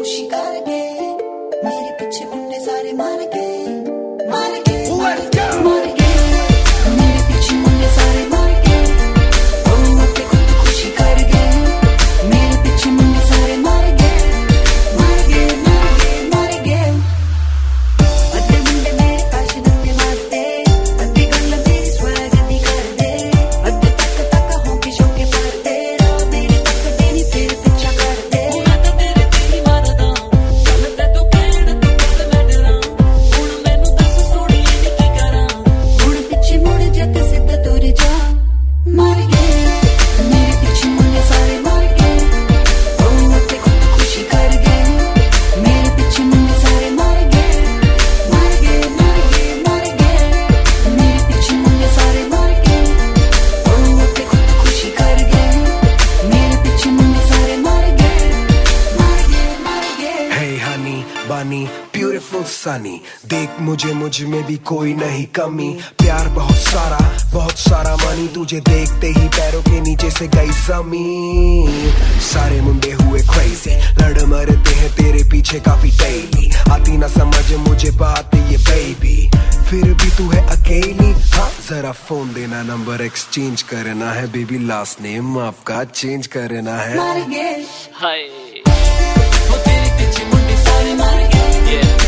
खुशी कर गए, मेरे पीछे मुंडे सारे मार गए, मार गए, मार गए, मार गए, मेरे पीछे मुंडे सारे मार गए, ओ अपने खुद खुशी कर गए, मेरे पीछे मुंडे सारे मार गए, मार गए, मार गए, मार गए, अद्दे मुंडे मेरे काश नंदे मारते, अद्दी गल्ल मेरी स्वैग दी कर दे, अद्दे तक तक होके शोके पड़ते, रो मेरे तक देनी फिर पीछा कर दे, मैं तो तेरे तेरी मारदा, चलते तू कहड़ तू कद मैं डरा, हुण मैनू दस सोड़िए नी की करा, हुण पिछे मुड़ जा ते सिद्धा तुर जा, मार गए, मेरे पीछे मुंडे सारे मार गए, ओ अपने खुद खुशी कर गए, मेरे पीछे मुंडे सारे मार गए, मार गए, मार गए, मार गए, मेरे पीछे मुंडे सारे मार गए, ओ अपने खुद खुशी कर गए, मेरे पीछे मुंडे सारे मार गए, मार गए, मार गए। Hey honey, bunny, beautiful sunny, देख मुझे मुझ में भी कोई नहीं कमी, प्यार बहुत सारा मनी, तुझे देखते ही पैरों के नीचे से गई जमीन, सारे मुंडे हुए crazy, लड़ मरते हैं तेरे पीछे काफी डेली, आती ना समझ मुझे बात ये बेबी, फिर भी तू है अकेली, हाँ जरा फोन देना, नंबर एक्सचेंज करना है बेबी, लास्ट नेम आपका चेंज करना है, मार गए, हाय वो तेरे पीछे मुंडे सारे मार गए,